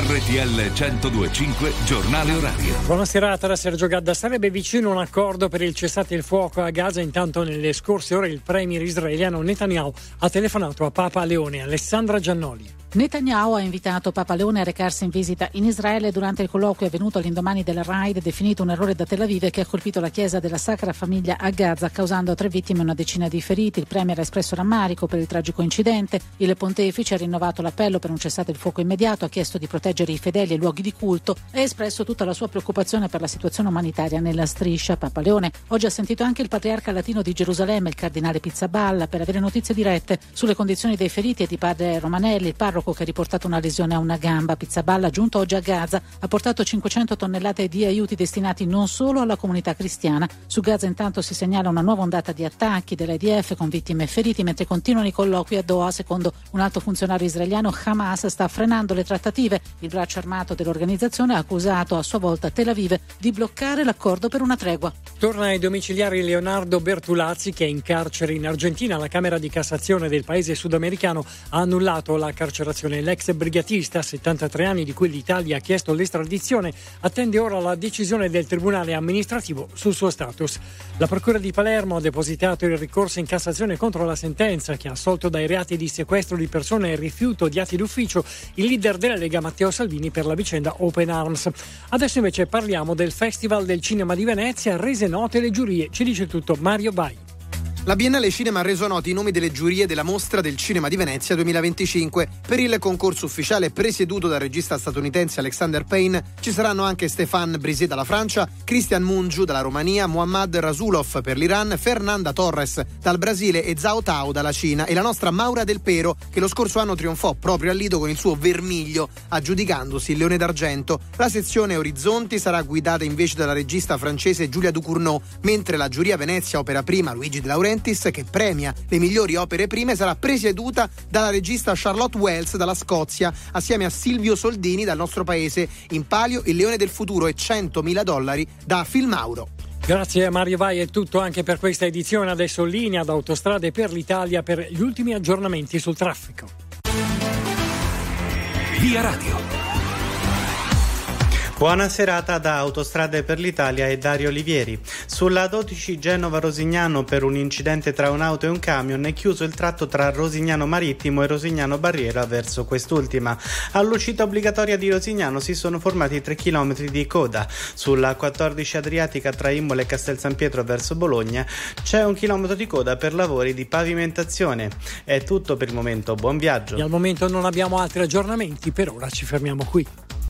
RTL 102.5 Giornale Orario. Buona serata da Sergio Gadda. Sarebbe vicino un accordo per il cessate il fuoco a Gaza. Intanto nelle scorse ore il premier israeliano Netanyahu ha telefonato a Papa Leone. Alessandra Giannoli. Netanyahu ha invitato Papa Leone a recarsi in visita in Israele. Durante il colloquio avvenuto all'indomani del raid definito un errore da Tel Aviv che ha colpito la chiesa della Sacra Famiglia a Gaza, causando 3 vittime e una decina di feriti. Il premier ha espresso rammarico per il tragico incidente. Il pontefice ha rinnovato l'appello per un cessate il fuoco immediato, ha chiesto di proteggere i fedeli e i luoghi di culto e ha espresso tutta la sua preoccupazione per la situazione umanitaria nella striscia. Papa Leone oggi ha sentito anche il patriarca latino di Gerusalemme, il cardinale Pizzaballa, per avere notizie dirette sulle condizioni dei feriti e di padre Romanelli, il parroco che ha riportato una lesione a una gamba. Pizzaballa, giunto oggi a Gaza, ha portato 500 tonnellate di aiuti destinati non solo alla comunità cristiana. Su Gaza intanto si segnala una nuova ondata di attacchi dell'IDF con vittime e feriti, mentre continuano i colloqui a Doha. Secondo un alto funzionario israeliano, Hamas sta frenando le trattative. Il braccio armato dell'organizzazione ha accusato a sua volta Tel Aviv di bloccare l'accordo per una tregua. Torna ai domiciliari Leonardo Bertolazzi, che è in carcere in Argentina. La Camera di Cassazione del paese sudamericano ha annullato la carcerazione. L'ex brigatista, 73 anni, di cui l'Italia ha chiesto l'estradizione, attende ora la decisione del Tribunale amministrativo sul suo status. La Procura di Palermo ha depositato il ricorso in Cassazione contro la sentenza che ha assolto dai reati di sequestro di persone e rifiuto di atti d'ufficio il leader della Lega Matteo Salvini per la vicenda Open Arms. Adesso invece parliamo del Festival del Cinema di Venezia, rese note le giurie. Ci dice tutto Mario Bai. La Biennale Cinema ha reso noti i nomi delle giurie della Mostra del Cinema di Venezia 2025. Per il concorso ufficiale presieduto dal regista statunitense Alexander Payne ci saranno anche Stéphane Brisé dalla Francia, Christian Mungiu dalla Romania, Mohammad Rasulov per l'Iran, Fernanda Torres dal Brasile e Zhao Tao dalla Cina e la nostra Maura Del Pero, che lo scorso anno trionfò proprio al Lido con il suo Vermiglio, aggiudicandosi il Leone d'Argento. La sezione Orizzonti sarà guidata invece dalla regista francese Julia Ducournau, mentre la giuria Venezia Opera Prima Luigi De Laurentiis, che premia le migliori opere prime, sarà presieduta dalla regista Charlotte Wells dalla Scozia, assieme a Silvio Soldini dal nostro paese. In palio il Leone del Futuro e $100.000 da Filmauro. Grazie Mario Vai, è tutto anche per questa edizione. Adesso linea da Autostrade per l'Italia per gli ultimi aggiornamenti sul traffico. Via Radio. Buona serata da Autostrade per l'Italia e Dario Olivieri. Sulla 12 Genova-Rosignano, per un incidente tra un'auto e un camion, è chiuso il tratto tra Rosignano Marittimo e Rosignano Barriera verso quest'ultima. All'uscita obbligatoria di Rosignano si sono formati 3 km di coda. Sulla 14 Adriatica tra Imola e Castel San Pietro verso Bologna c'è 1 chilometro di coda per lavori di pavimentazione. È tutto per il momento, buon viaggio. E al momento non abbiamo altri aggiornamenti, per ora ci fermiamo qui.